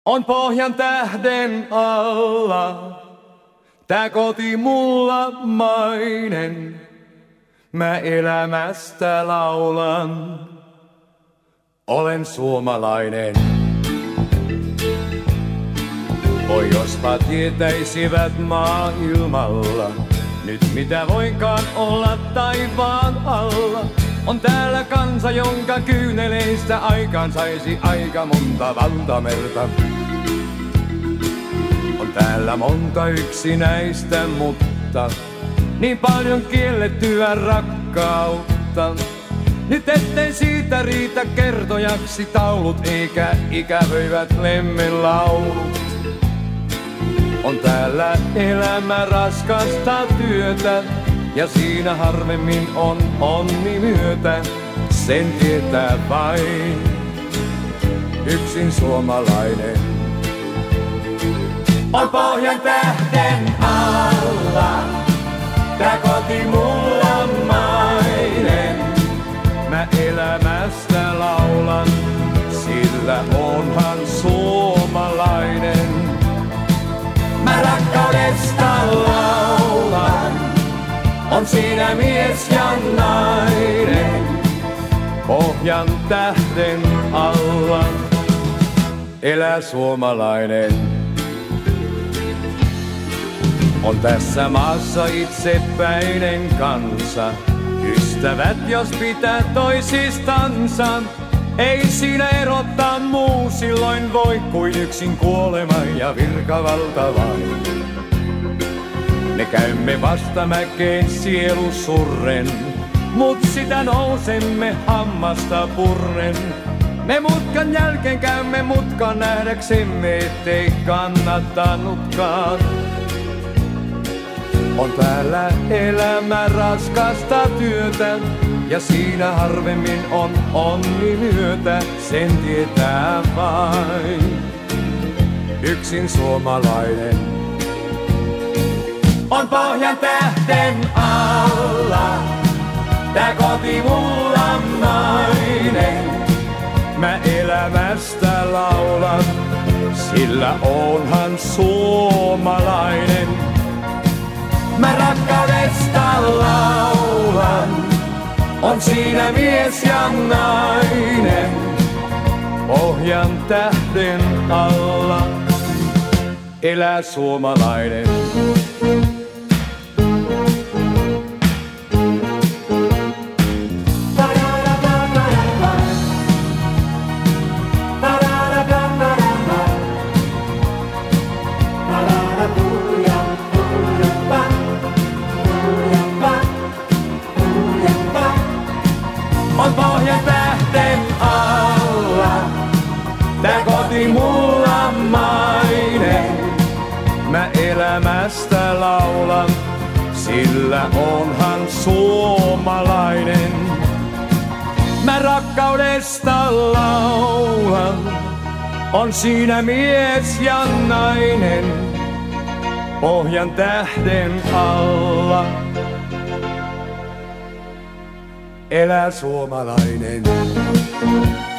On pohjan tähden alla, tää koti mulla mainen. Mä elämästä laulan, olen suomalainen. Oi jospa tietäisivät maailmalla, nyt mitä voinkaan olla taivaan alla. On täällä kansa, jonka kyyneleistä aikaan saisi aika monta valtamerta. On täällä monta yksinäistä, mutta niin paljon kiellettyä rakkautta. Nyt ettei siitä riitä kertojaksi taulut, eikä ikävöivät lemmenlaulut. On täällä elämä raskasta työtä, ja siinä harvemmin on onni myötä. Sen tietää vain yksin suomalainen. On pohjan tähden alla, tää koti mulla mainen. Mä elämästä laulan, sillä onhan suomalainen. Mä rakkaudesta laulan, on siinä mies ja nainen. Pohjan tähden alla elää suomalainen. On tässä maassa itsepäinen kansa, ystävät jos pitää toisistansa. Ei siinä erottaa muu silloin voi kuin yksin kuolema ja virkavalta vain. Me käymme vastamäkeen sielu surren, mut sitä nousemme hammasta purren. Me mutkan jälkeen käymme mutkan nähdäksemme, ettei kannattanutkaan. On täällä elämä raskasta työtä, ja siinä harvemmin on onni myötä. Sen tietää vain yksin suomalainen. On pohjan tähden alla, tää koti mulla mainen. Mä elämästä laulan, sillä onhan suomalainen. Mä rakkaudesta laulan, on siinä mies ja nainen. Pohjan tähden alla elää suomalainen. On pohjan tähden alla, tää koti mulla mainen. Mä elämästä laulan, sillä onhan suomalainen. Mä rakkaudesta laulan, on siinä mies ja nainen. Pohjan tähden alla elää suomalainen.